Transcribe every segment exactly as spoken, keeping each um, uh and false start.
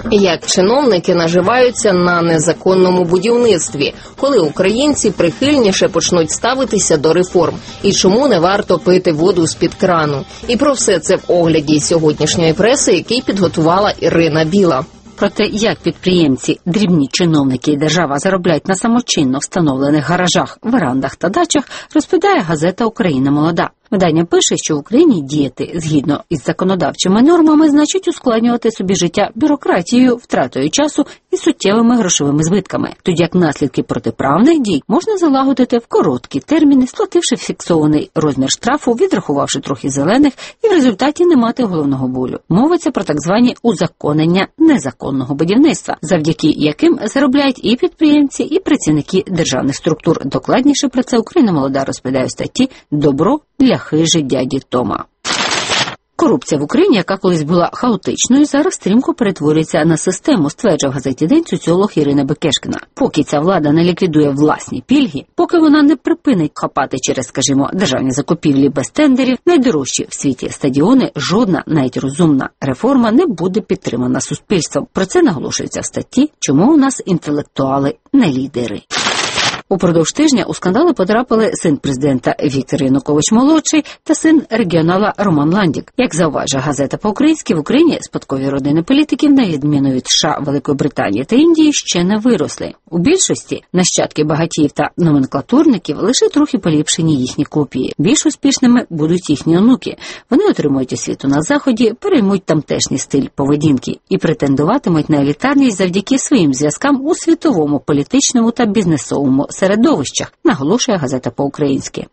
Як чиновники наживаються на незаконному будівництві, коли українці прихильніше почнуть ставитися до реформ, і чому не варто пити воду з-під крану. І про все це в огляді сьогоднішньої преси, який підготувала Ірина Біла. Про те, як підприємці, дрібні чиновники і держава заробляють на самочинно встановлених гаражах, верандах та дачах, розповідає газета «Україна молода». Видання пише, що в Україні діяти згідно із законодавчими нормами значить ускладнювати собі життя бюрократією, втратою часу і суттєвими грошовими збитками. Тоді як наслідки протиправних дій можна залагодити в короткі терміни, сплативши фіксований розмір штрафу, відрахувавши трохи зелених і в результаті не мати головного болю. Мовиться про так звані узаконення незаконного будівництва, завдяки яким заробляють і підприємці, і працівники державних структур. Докладніше про це «Україна молода» розповідає в статті «Добро для хижі дяді Тома». Корупція в Україні, яка колись була хаотичною, зараз стрімко перетворюється на систему, стверджує в газеті «День» соціолог Ірина Бекешкіна. Поки ця влада не ліквідує власні пільги, поки вона не припинить хапати через, скажімо, державні закупівлі без тендерів, найдорожчі в світі стадіони, жодна, навіть розумна реформа не буде підтримана суспільством. Про це наголошується в статті «Чому у нас інтелектуали не лідери». Упродовж тижня у скандали потрапили син президента Віктор Янукович-молодший та син регіонала Роман Ландік. Як зауважує газета по-українськи, в Україні спадкові родини політиків, на відміну від США, Великої Британії та Індії, ще не виросли. У більшості нащадки багатіїв та номенклатурників лише трохи поліпшені їхні копії. Більш успішними будуть їхні онуки. Вони отримують освіту на Заході, переймуть тамтешній стиль поведінки і претендуватимуть на елітарність завдяки своїм зв'язкам у світовому політичному та бізнесовому середовищах, наголошує газета по-українськи.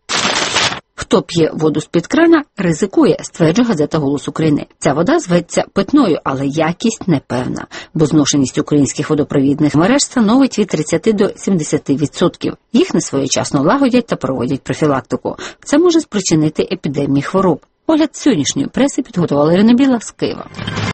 Хто п'є воду з-під крана, ризикує, стверджує газета «Голос України». Ця вода зветься питною, але якість непевна, бо зношеність українських водопровідних мереж становить від тридцяти до сімдесяти відсотків. Їх несвоєчасно лагодять та проводять профілактику. Це може спричинити епідемії хвороб. Огляд сьогоднішньої преси підготувала Ірина Біла з Києва.